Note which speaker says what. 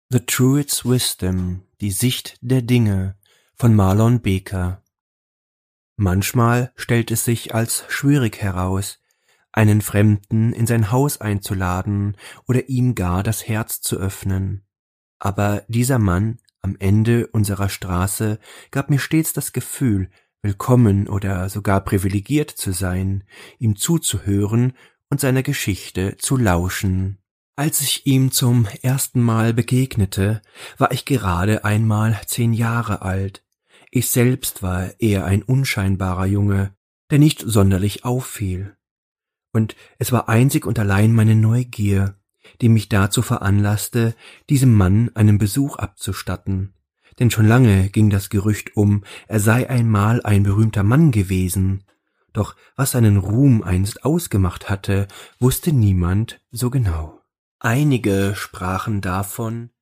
Speaker 1: The Druid's Wisdom, die Sicht der Dinge von Marlon Baker. Manchmal stellt es sich als schwierig heraus, einen Fremden in sein Haus einzuladen oder ihm gar das Herz zu öffnen. Aber dieser Mann am Ende unserer Straße gab mir stets das Gefühl, willkommen oder sogar privilegiert zu sein, ihm zuzuhören und seiner Geschichte zu lauschen. Als ich ihm zum ersten Mal begegnete, war ich gerade einmal 10 Jahre alt. Ich selbst war eher ein unscheinbarer Junge, der nicht sonderlich auffiel. Und es war einzig und allein meine Neugier, die mich dazu veranlasste, diesem Mann einen Besuch abzustatten. Denn schon lange ging das Gerücht er sei einmal ein berühmter Mann gewesen. Doch was seinen Ruhm einst ausgemacht hatte, wusste niemand so genau. Einige sprachen davon,